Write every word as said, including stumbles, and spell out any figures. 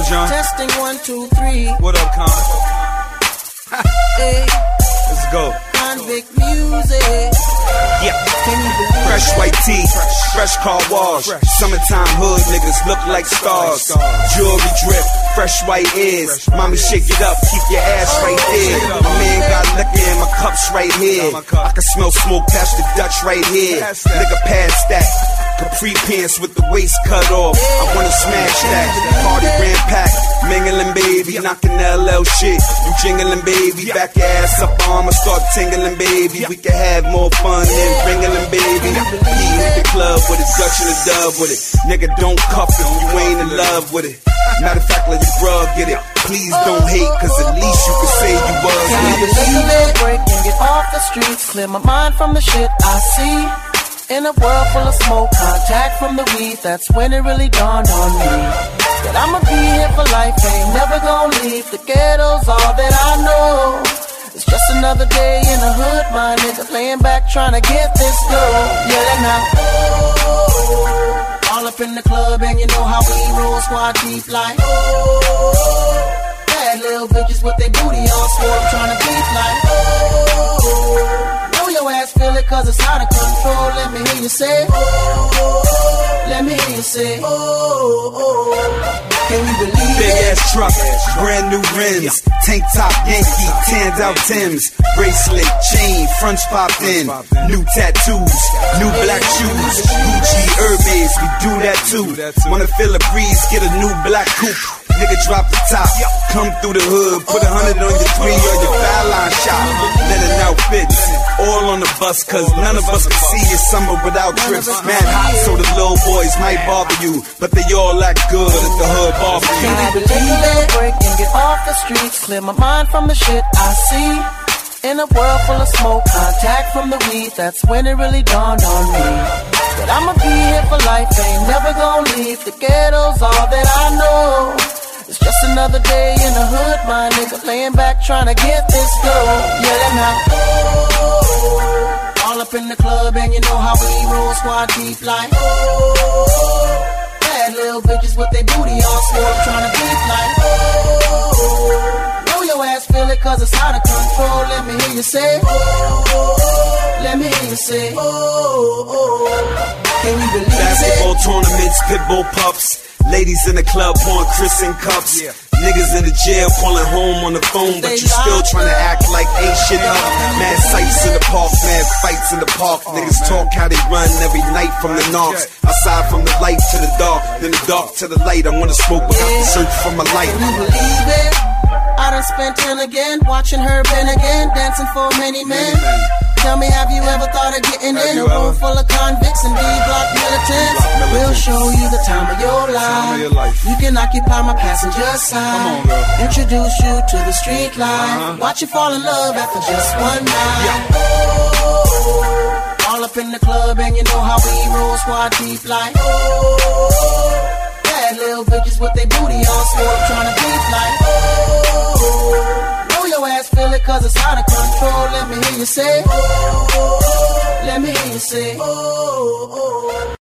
John. Testing one, two, three. What up, Con? Hey, Let's go. Convict music. Yeah. Can you believe Fresh it? white tee, fresh car wash. Summertime hood niggas look like stars. Jewelry drip, fresh white ears. Mommy shake it up, keep your ass right there. My man got liquor in my cups right here. I can smell smoke past the Dutch right here. Nigga past that. Capri pants with the waist cut off. I wanna smash that. Party ran packed. Mingling, baby, knocking L L shit. You jingling, baby. Back your ass up, I'ma start tingling, baby. We can have more fun than ringling, baby. P hit the club with it, Dutch and a dub with it. Nigga, don't cuff it, you ain't in love with it. Matter of fact, let your bruh get it. Please don't hate, cause at least you can say you was. Can you believe it? Break and get off the streets. Clear my mind from the shit I see. In a world full of smoke, contact from the weed, that's when it really dawned on me that I'ma be here for life, ain't never gonna leave. The ghetto's all that I know. It's just another day in the hood, my nigga, laying back trying to get this dough. Yeah, now, oh, all up in the club and you know how we roll, squad deep like, oh, bad little bitches with their booty all swole, trying to beat like, oh, your ass feel it cause it's out of control. Let me hear you say, oh, let me hear you say, oh, oh. Can you believe Big it? ass truck, brand new rims, tank top Yankee, tanned out Timbs, bracelet, chain, fronts popped in, new tattoos, new black shoes, Gucci, Hermes, we do that too. Wanna feel a breeze, get a new black coupe. Nigga drop the top, come through the hood, put a hundred on your three or your foul line shop. Linen outfits, all on the bus, cause none of us can see your summer without trips. Mad hot, so the little boys might bother you, but they all act good at the hood barbecue. Can you believe it? Break and get off the streets, clear my mind from the shit I see. In a world full of smoke, contact from the weed, that's when it really dawned on me that I'ma be here for life, ain't never gonna leave. The ghetto's all that I know. It's just another day in the hood, my nigga, laying back trying to get this dough. Yeah, now, oh, all up in the club and you know how we roll, squad deep like, oh, bad little bitches with their booty all swole, trying to beat like, oh, know your ass feel it cause it's out of control. Let me hear you say, oh, let me hear you say, oh, oh. Can you believe Basketball it? tournaments, pitbull pups. Ladies in the club pouring Chris in cups. Yeah. Niggas in the jail calling home on the phone, but you still trying to act like ain't shit up. Mad sights in the park, mad fights in the park. Niggas talk how they run every night from the knocks. Outside from the light to the dark, then the dark to the light. I wanna smoke without the search for my light. Can you believe it? I done spent ten again, watching her bend again, dancing for many men. Tell me, have you ever thought of getting in a room full of convicts and D-block militants? We'll show you the time of your life. You can occupy my passenger side. Introduce you to the street life. Watch you fall in love after just one night. Oh, all up in the club and you know how we roll, squad deep like, oh, bad little bitches with their booty all swole, trying to beat like, oh, your ass feel it cause it's out of control. Let me hear you say, oh, let me hear you say, oh, oh.